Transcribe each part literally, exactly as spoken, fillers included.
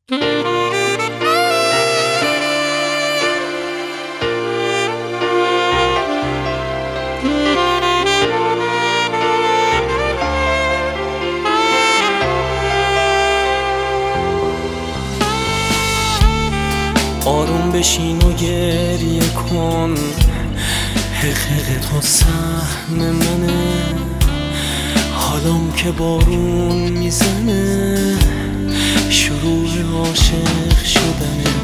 آروم بشین و گریه کن، حقیقت تو سهم منه. حالام که بارون میزنه، شروع عاشق شدنه.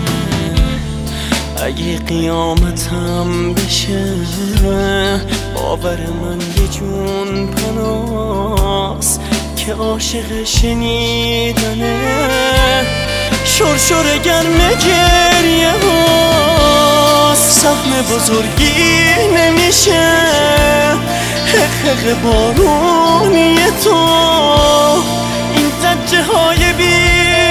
اگه قیامتم بشه، باور من یه جون پناس که عاشق شنیدنه. شرشر گرم گریه هاست، سهم بزرگی نمیشه. حقیق بارونی تو، این زجه های بی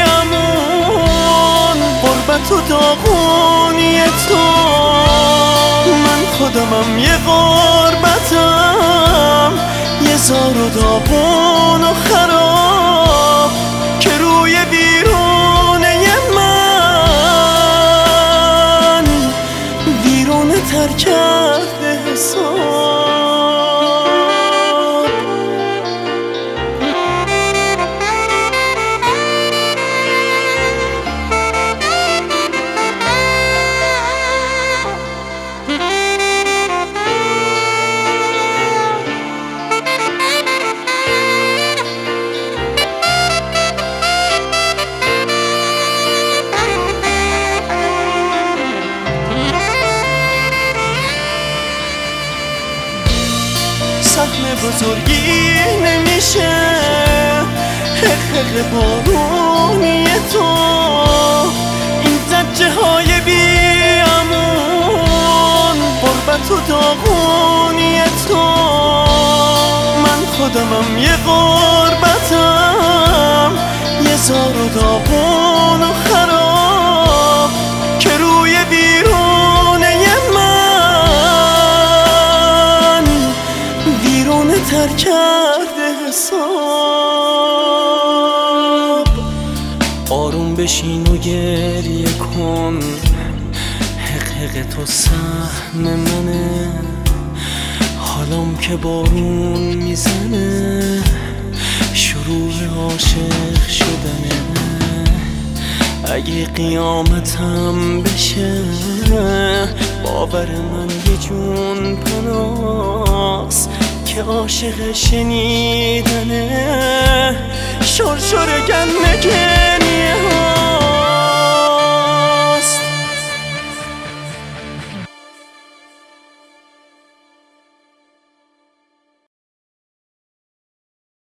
امون، غربت و داغونی تو. من خودمم یه غربتم، یه زار و داغون و خراب که روی ویرونه من ویرونه تر کرده حساب. سهم بزرگی نمیشه، حقیق بارونی تو. این زجه های بی امون، غربت و داغونی تو. من خودمم یه غربتم، یه زار و داغون و خراب که روی ویرونه من ویرونه تر کرده حساب. آروم بشین و گریه کن، حقیق تو سهم منه. حالام که بارون میزنه، شروع عاشق شدنه. اگه قیامتم بشه، باور من یه جون پناس که عاشق شنیدنه. شرشر گرم